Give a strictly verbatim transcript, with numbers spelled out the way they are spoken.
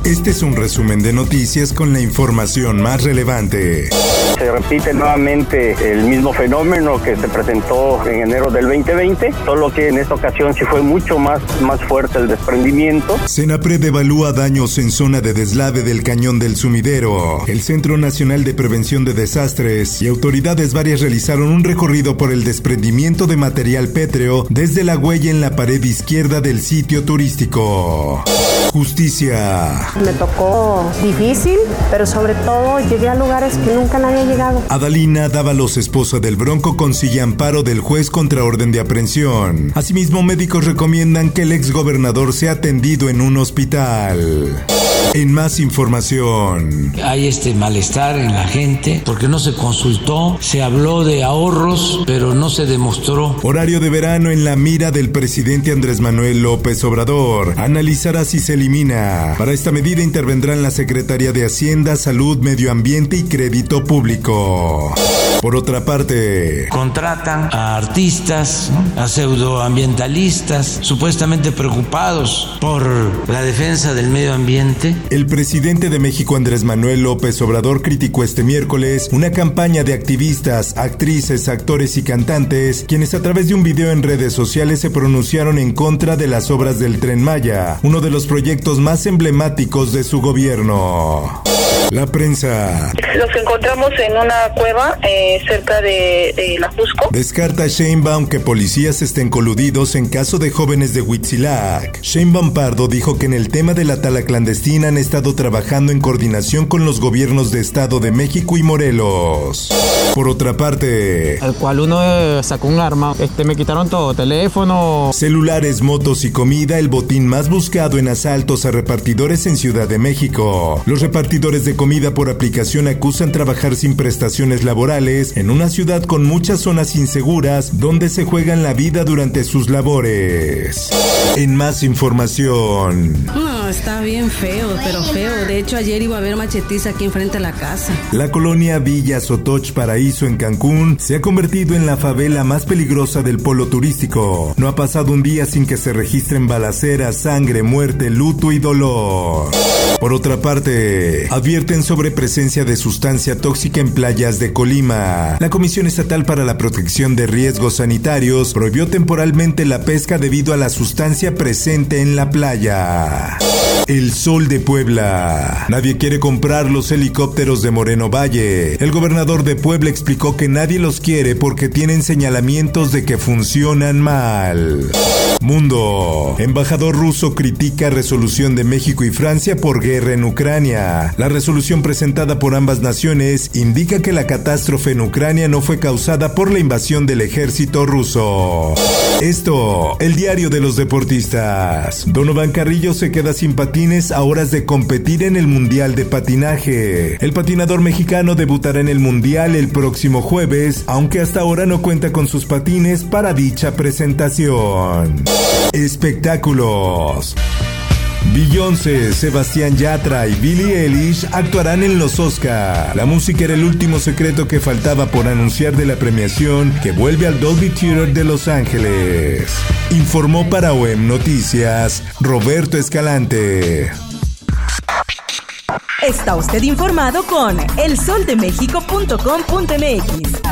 Este es un resumen de noticias con la información más relevante. Se repite nuevamente el mismo fenómeno que se presentó en enero del veinte veinte, solo que en esta ocasión sí fue mucho más, más fuerte el desprendimiento. Senapred evalúa daños en zona de deslave del Cañón del Sumidero. El Centro Nacional de Prevención de Desastres y autoridades varias realizaron un recorrido por el desprendimiento de material pétreo desde la huella en la pared izquierda del sitio turístico. Justicia. Me tocó difícil, pero sobre todo llegué a lugares que nunca nadie había llegado. Adalina Dávalos, esposa del Bronco, consigue amparo del juez contra orden de aprehensión. Asimismo, médicos recomiendan que el exgobernador sea atendido en un hospital. En más información. Hay este malestar en la gente porque no se consultó, se habló de ahorros, pero no se demostró. Horario de verano en la mira del presidente Andrés Manuel López Obrador. Analizará si se elimina. Para esta medida intervendrán la Secretaría de Hacienda, Salud, Medio Ambiente y Crédito Público. Por otra parte, contratan a artistas, ¿no?, a pseudoambientalistas, supuestamente preocupados por la defensa del medio ambiente. El presidente de México, Andrés Manuel López Obrador, criticó este miércoles una campaña de activistas, actrices, actores y cantantes, quienes a través de un video en redes sociales se pronunciaron en contra de las obras del Tren Maya, uno de los proyectos más emblemáticos de su gobierno. La prensa. Los encontramos en una cueva eh, cerca de, de la Jusco. Descarta Sheinbaum que policías estén coludidos en caso de jóvenes de Huitzilac. Sheinbaum Pardo dijo que en el tema de la tala clandestina han estado trabajando en coordinación con los gobiernos de Estado de México y Morelos. Por otra parte, al cual uno eh, sacó un arma, este me quitaron todo, teléfono, celulares, motos y comida, el botín más buscado en asaltos a repartidores en Ciudad de México. Los repartidores de comida por aplicación acusan trabajar sin prestaciones laborales en una ciudad con muchas zonas inseguras donde se juegan la vida durante sus labores. En más información. No, está bien feo, pero feo. De hecho, ayer iba a haber machetiza aquí enfrente de la casa. La colonia Villa Sotoch Paraíso en Cancún se ha convertido en la favela más peligrosa del polo turístico. No ha pasado un día sin que se registren balaceras, sangre, muerte, luto y dolor. Por otra parte, advierten sobre presencia de sustancia tóxica en playas de Colima. La Comisión Estatal para la Protección de Riesgos Sanitarios prohibió temporalmente la pesca debido a la sustancia presente en la playa. El Sol de Puebla. Nadie quiere comprar los helicópteros de Moreno Valle. El gobernador de Puebla explicó que nadie los quiere porque tienen señalamientos de que funcionan mal. Mundo. Embajador ruso critica resolución de México y Francia por guerra en Ucrania. La resolución presentada por ambas naciones indica que la catástrofe en Ucrania no fue causada por la invasión del ejército ruso. Esto, el diario de los deportistas. Donovan Carrillo se queda sin patines a horas de competir en el Mundial de Patinaje. El patinador mexicano debutará en el Mundial el próximo jueves, aunque hasta ahora no cuenta con sus patines para dicha presentación. Espectáculos. Beyoncé, Sebastián Yatra y Billie Eilish actuarán en los Oscar. La música era el último secreto que faltaba por anunciar de la premiación que vuelve al Dolby Theater de Los Ángeles. Informó para O E M Noticias Roberto Escalante. Está usted informado con el sol de méxico punto com punto m x.